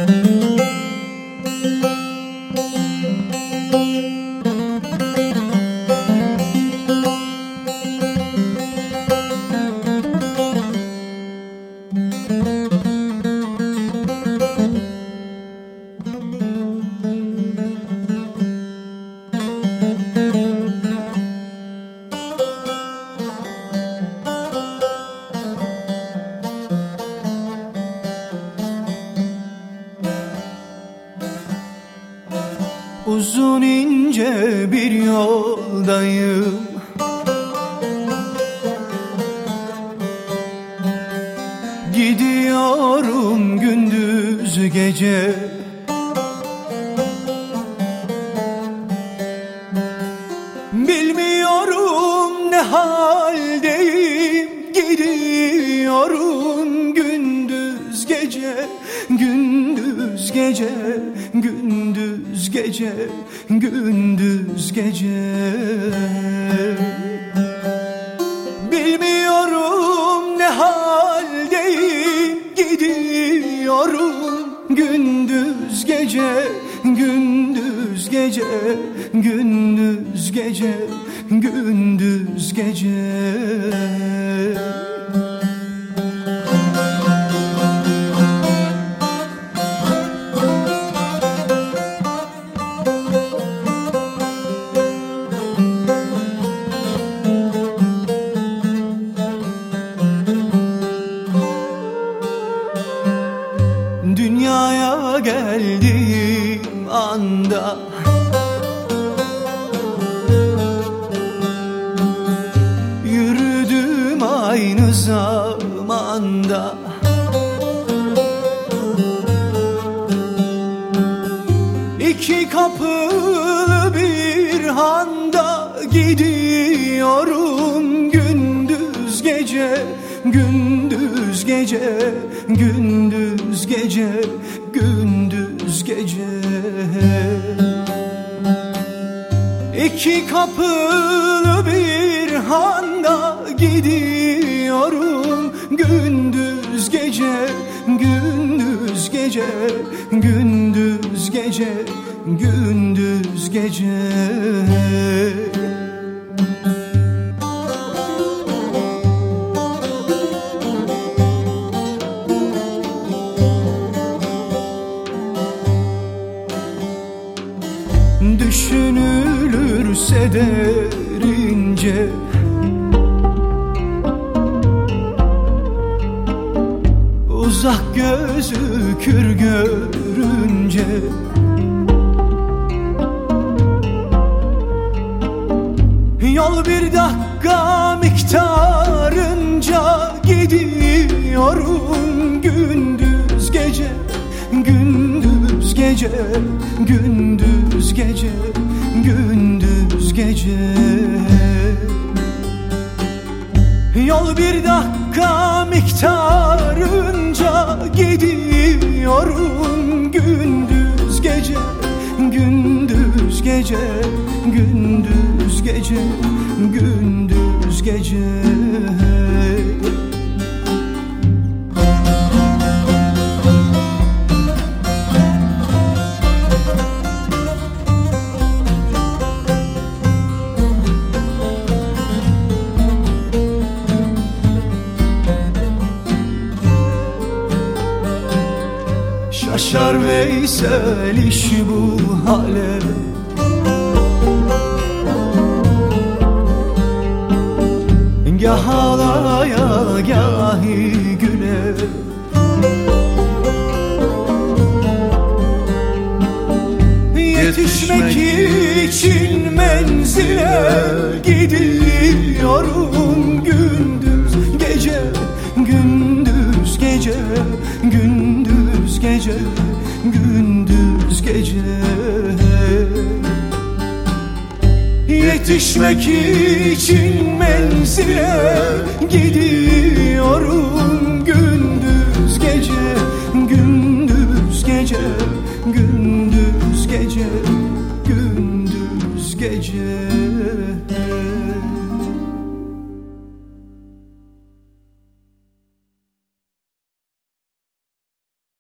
Uzun ince bir yoldayım, gidiyorum gündüz gece. Bilmiyorum ne haldeyim, gidiyorum gündüz gece. Gündüz gece, gündüz gece, gündüz gece. Bilmiyorum ne haldeyim, gidiyorum gündüz gece. Gündüz gece, gündüz gece, gündüz gece. Dünyaya geldiğim anda yürüdüm aynı zamanda. İki kapılı bir handa gidiyorum gündüz gece. Gündüz gece, gündüz gece, gündüz gece. İki kapılı bir handa gidiyorum gündüz gece. Gündüz gece, gündüz gece, gündüz gece. Düşünülürse derince uzak gözükür görünce. Yol bir dakika miktarınca gidiyorum gündüz gece. Gündüz gece, gündüz gece, gündüz gece. Yol bir dakika miktarınca gidiyorum gündüz gece. Gündüz gece, gündüz gece, gündüz gece. Şaşar Veysel iş bu hale. Gah ağlaya gahi güle. Yetişmek için menzile gidiyorum gündüz gece. Gündüz gece, gündüz gece, gündüz gece. Yetişmek için menzile gidiyorum gündüz gece.